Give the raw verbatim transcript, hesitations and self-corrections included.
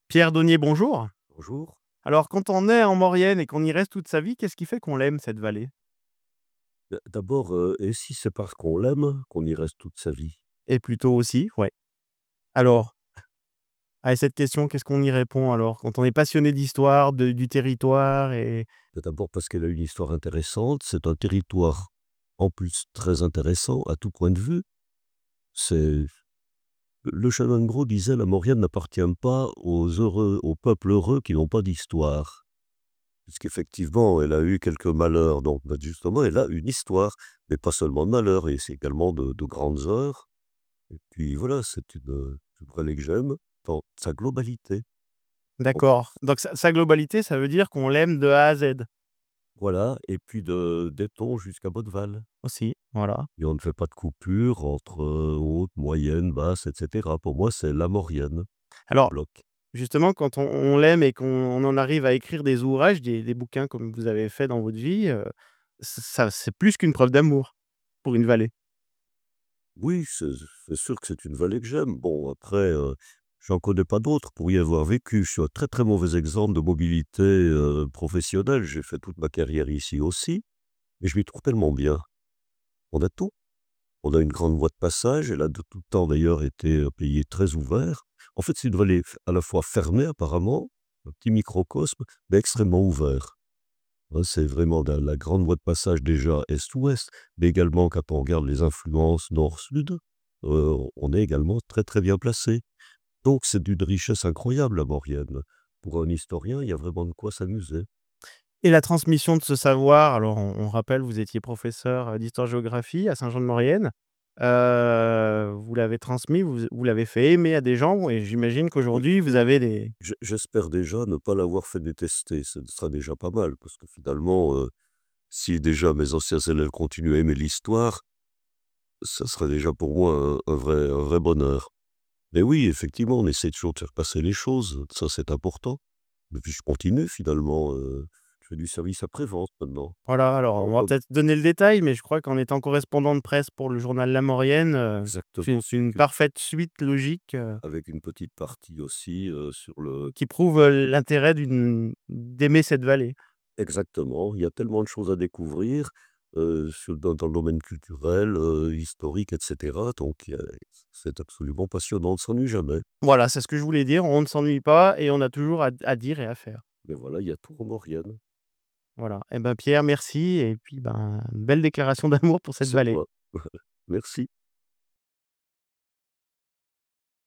Pierre Daunier, bonjour. Bonjour. Alors, quand on est en Maurienne et qu'on y reste toute sa vie, qu'est-ce qui fait qu'on l'aime, cette vallée? D d'abord, heu, et si c'est parce qu'on l'aime qu'on y reste toute sa vie? Et plutôt aussi, ouais. Alors, à cette question, qu'est-ce qu'on y répond alors? Quand on est passionné d'histoire, de du territoire et Bah, d'abord parce qu'elle a une histoire intéressante, c'est un territoire, en plus, très intéressant à tout point de vue. C'est le chanoine Gros disait: «La Maurienne n'appartient pas aux heureux aux peuples heureux qui n'ont pas d'histoire». Puisqu'effectivement, elle a eu quelques malheurs, donc bah, justement, elle a une histoire, mais pas seulement de malheurs et c'est également de de grandes heures et puis voilà, c'est une, heu, une vallée que j'aime dans sa globalité. Donc d'accord. Donc sa sa globalité, ça veut dire qu'on l'aime de A à Z? voilà et puis de d'Aiton jusqu'à Bonneval. Aussi, voilà. Et on ne fait pas de coupure entre, heu, haute, moyenne, basse et cetera. Pour moi, c'est la Maurienne, tout Alors, bloc. justement, quand on on l'aime et qu'on en arrive à écrire des ouvrages, des des bouquins comme vous avez fait dans votre vie, heu, ç ça c'est plus qu'une preuve d'amour pour une vallée. Oui, c'est c'est sûr que c'est une vallée que j'aime. Bon après, heu, j'en connais pas d'autres pour y avoir vécu. Je suis un très, très mauvais exemple de mobilité, heu, professionnelle. J'ai fait toute ma carrière ici aussi, mais je m'y trouve tellement bien. On a tout. On a une grande voie de passage. Elle a de tout temps d'ailleurs été un pays très ouvert. En fait, c'est une vallée f à la fois fermée apparemment, un petit microcosme, mais extrêmement ouvert. Ouais, c'est vraiment la la grande voie de passage déjà est-ouest, mais également quand on regarde les influences nord-sud, heu, on est également très, très bien placé. Donc c'est d'une richesse incroyable la Maurienne. Pour un historien, il y a vraiment de quoi s'amuser. Et la transmission de ce savoir, alors on on rappelle, vous étiez professeur, heu, d'histoire-géographie à Saint-Jean-de-Maurienne. Heu, vous l'avez transmis, vous vous l'avez fait aimer à des gens et j'imagine Oui, qu'aujourd'hui vous avez des je j'espère déjà ne pas l'avoir fait détester, ce sera déjà pas mal parce que finalement, heu, si déjà mes anciens élèves continuent à aimer l'histoire, ça serait déjà pour moi un un vrai un vrai bonheur. Mais oui, effectivement, on essaie toujours de faire passer les choses, ça c'est important. Et puis je continue finalement, heu, je fais du service après-vente maintenant. voilà, alors En on va en peut-être donner le détail, mais je crois qu'en étant correspondant de presse pour le journal La Maurienne, heu, c'est exactement, c'est une avec une parfaite suite logique, heu, avec une petite partie aussi, heu, sur le qui prouve, heu, l'intérêt d'une d'aimer cette vallée. exactement, il y a tellement de choses à découvrir, heu, sur dans dans le domaine culturel, heu, historique et cetera, donc il y a c'est absolument passionnant, on ne s'ennuie jamais. Voilà, c'est ce que je voulais dire, on ne s'ennuie pas et on a toujours à à dire et à faire. Mais voilà, il y a tout en Maurienne. Voilà, et ben, Pierre, merci et puis, ben, belle déclaration d'amour pour cette C'est vallée. moi. Merci.